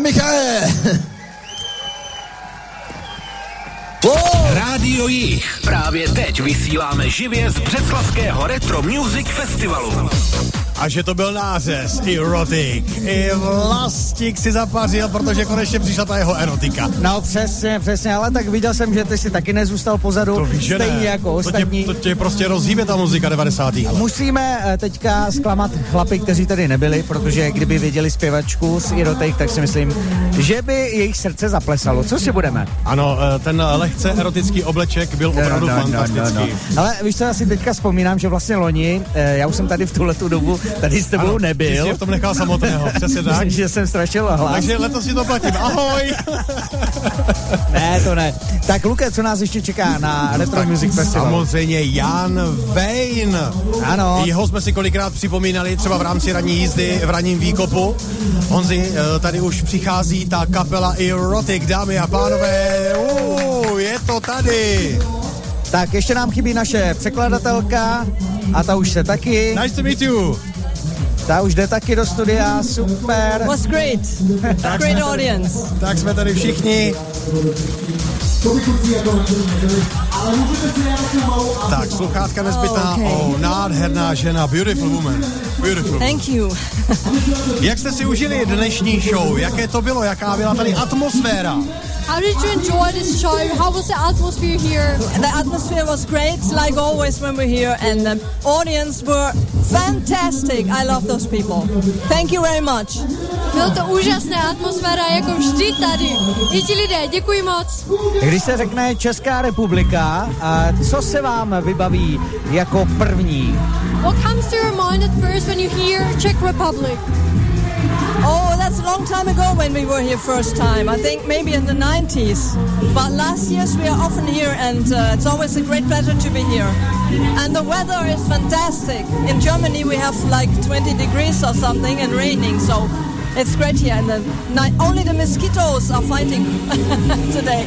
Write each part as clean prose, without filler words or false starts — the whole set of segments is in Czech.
Michale! Rádio Jich. Právě teď vysíláme živě z břeclavského Retro Music Festivalu. A že to byl nářez, Erotic. I Vlastík si zapařil, protože konečně přišla ta jeho erotika. No přesně, ale tak viděl jsem, že ty si taky nezůstal pozadu, to víš, stejně jako ostatní. To tě prostě rozhýbe ta muzika 90. let. Musíme teďka zklamat chlapy, kteří tady nebyli, protože kdyby věděli zpěvačku z Erotic, tak si myslím, že by jejich srdce zaplesalo. Co si budeme? Ano, ten lehce erotický obleček byl opravdu fantastický. Ale víš co, já si teďka vzpomínám, že vlastně loni, já už jsem tady v tuhletu dobu tady s tebou nebyl. Ty jsi v tom nechal samotného, přesně tak. Myslím, že jsem ztrašil hlas. Takže letos si to platím, ahoj! Ne, to ne. Tak Luke, co nás ještě čeká na Retro Music Festival? Samozřejmě Jan Wayne. Ano. Jeho jsme si kolikrát připomínali, třeba v rámci ranní jízdy v ranním výkopu. Honzi, tady už přichází ta kapela Erotic, dámy a pánové. Je to tady. Tak ještě nám chybí naše překladatelka a ta už se taky. Nice to meet you. Ta už jde taky do studia, super. Was great. Great audience. Tak jsme tady všichni. Tak, sluchátka nezbytná. Nádherná žena, beautiful woman. Beautiful. Thank you. Jak jste si užili dnešní show? Jaké to bylo? Jaká byla tady atmosféra? How did you enjoy this show? How was the atmosphere here? The atmosphere was great, like always when we're here, and the audience were fantastic. I love those people. Thank you very much. Bylo to úžasná atmosféra, jako vždy tady. I ti lidé, děkuji moc. Když se řekne Česká republika, co se vám vybaví jako první? What comes to your mind at first when you hear Czech Republic? Oh, that's a long time ago when we were here first time. I think maybe in the 90s. But last years we are often here, and it's always a great pleasure to be here. And the weather is fantastic. In Germany we have like 20 degrees or something and raining, so it's great here. And only the mosquitoes are fighting today.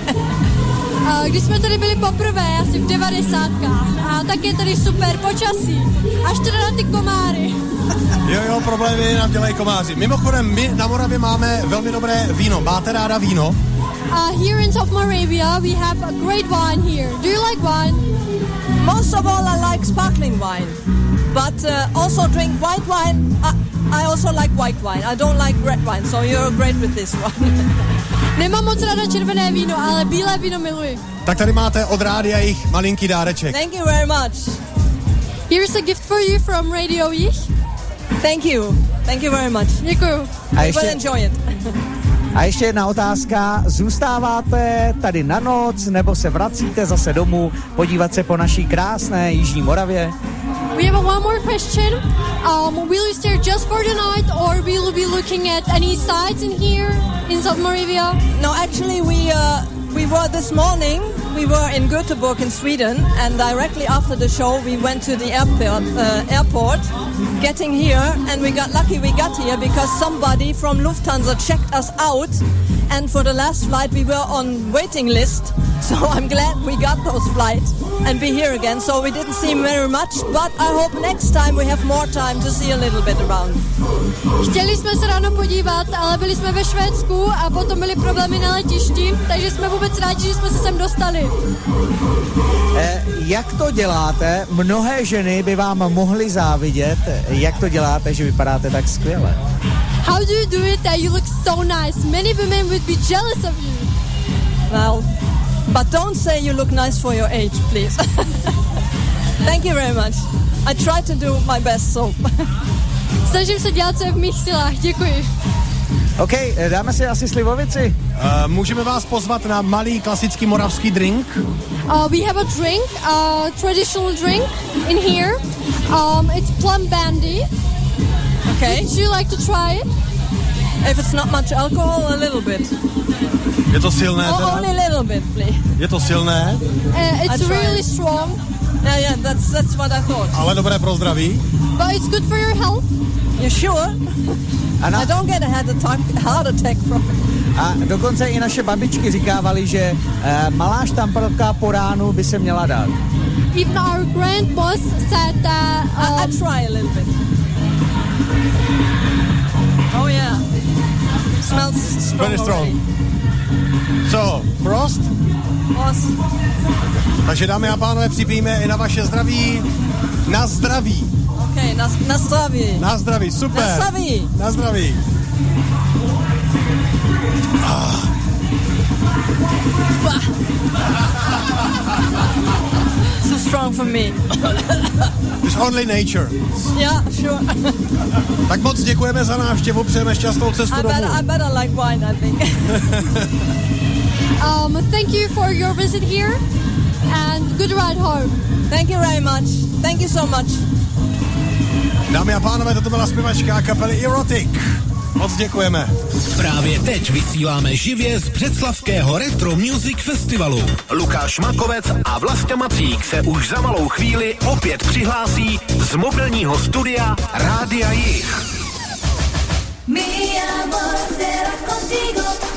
Když jsme tady byli poprvé, asi v 90kách, a tak je tady super počasí, až teda na ty komáry. Jo, problémy nám dělají komáři. Mimochodem, my na Moravě máme velmi dobré víno. Máte ráda víno? Here in South Moravia we have a great wine here. Do you like wine? Most of all I like sparkling wine, but also drink white wine. I also like white wine. I don't like red wine, so you're great with this one. Nemám moc ráda červené víno, ale bílé víno miluji. Tak tady máte od rádia jich malinký dáreček. Thank you very much. Here's a gift for you from Radio Jich. Thank you. Thank you very much. Děkuju. I will enjoy it. A ještě jedna otázka. Zůstáváte tady na noc, nebo se vracíte zase domů podívat se po naší krásné Jižní Moravě? We have one more question. Will you stay just for the night, or will you be looking at any sites in here in South Moravia? No, actually we were this morning. We were in Göteborg in Sweden, and directly after the show we went to the airport, getting here, and we got lucky we got here because somebody from Lufthansa checked us out, and for the last flight we were on waiting list, so I'm glad we got those flights and be here again. So we didn't see very much, but I hope next time we have more time to see a little bit around. Chtěli jsme se ráno podívat, ale byli jsme ve Švédsku a potom byly problémy na letišti, takže jsme vůbec rádi, že jsme se sem dostali. Jak to děláte? Mnohé ženy by vám mohly závidět. Jak to děláte, že vypadáte tak skvěle? How do you do it that you look so nice? Many women would be jealous of you. Well, but don't say you look nice for your age, please. Thank you very much. I try to do my best, so. Snažím se dělat, co je v mých silách. Děkuji. OK, dáme si asi slivovici. Můžeme vás pozvat na malý klasický moravský drink? We have a drink, a traditional drink in here. It's plum bandy. Okay. Would you like to try it? If it's not much alcohol, a little bit. Je to silné teda? Only a little bit, please. Je to silné? It's really strong. Yeah, that's what I thought. Ale dobré pro zdraví? But it's good for your health. You sure? I don't get a heart attack from it. A dokonce i naše babičky říkávaly, že malá štamprlka po ránu by se měla dát. Even our grandmas said that... I try a little bit. Oh yeah. smells strong. Very strong. So, Prost. Prost. Takže dámy a pánové, připijeme i na vaše zdraví. Na zdraví. Okay, na zdraví. Na zdraví, super. Na zdraví. Na zdraví. So strong for me. It's only nature. Yeah, sure. Tak moc děkujeme za návštěvu, přejeme šťastnou cestu domů. I better like wine, I think. Thank you for your visit here and good ride home. Thank you very much. Thank you so much. Dámy a pánové, toto byla zpěvačka kapely Erotic. Moc děkujeme. Právě teď vysíláme živě z břeclavského Retro Music Festivalu. Lukáš Makovec a Vlastě Macík se už za malou chvíli opět přihlásí z mobilního studia Rádia Jich. Mi amor será contigo.